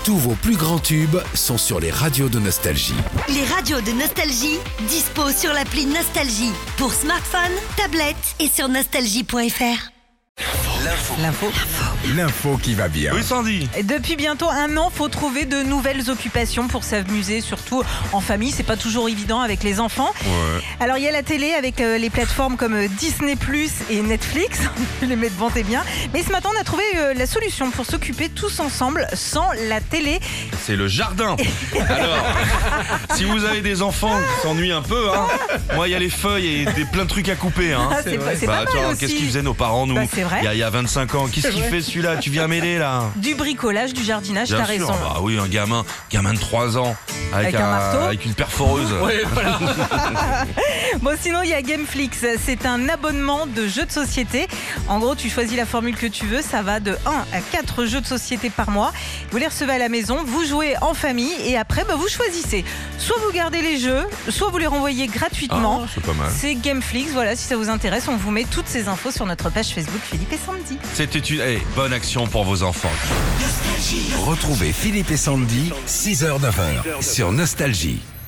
Tous vos plus grands tubes sont sur les radios de Nostalgie. Les radios de Nostalgie, dispo sur l'appli Nostalgie pour smartphone, tablette et sur nostalgie.fr. L'info qui va bien. Oui, Sandy. Et depuis bientôt 1 an, faut trouver de nouvelles occupations pour s'amuser, surtout en famille. C'est pas toujours évident avec les enfants. Ouais. Alors il y a la télé avec les plateformes comme Disney+ et Netflix. Les mettre ventez bien. Mais ce matin, on a trouvé la solution pour s'occuper tous ensemble sans la télé. C'est le jardin. Alors, si vous avez des enfants qui s'ennuient un peu, hein, moi il y a les feuilles et plein de trucs à couper. Hein. Ah, c'est pas mal toi, aussi. qu'est-ce qu'ils faisaient nos parents, nous, Bah, c'est vrai. il y a 25 ans. Qu'est-ce qu'il fait celui-là? Tu viens m'aider là? Du bricolage, du jardinage, Bien t'as sûr. raison. Bah oui, un gamin de 3 ans Avec un marteau. avec une perforeuse. Bon, sinon, il y a Gameflix. C'est un abonnement de jeux de société. En gros, tu choisis la formule que tu veux. Ça va de 1 à 4 jeux de société par mois. Vous les recevez à la maison, vous jouez en famille et après, vous choisissez. Soit vous gardez les jeux, soit vous les renvoyez gratuitement. Ah, c'est pas mal. C'est Gameflix. Voilà, si ça vous intéresse, on vous met toutes ces infos sur notre page Facebook Philippe et Sandy. C'était une bonne action pour vos enfants. Retrouvez Philippe et Sandy, 6h-9h, sur Nostalgie.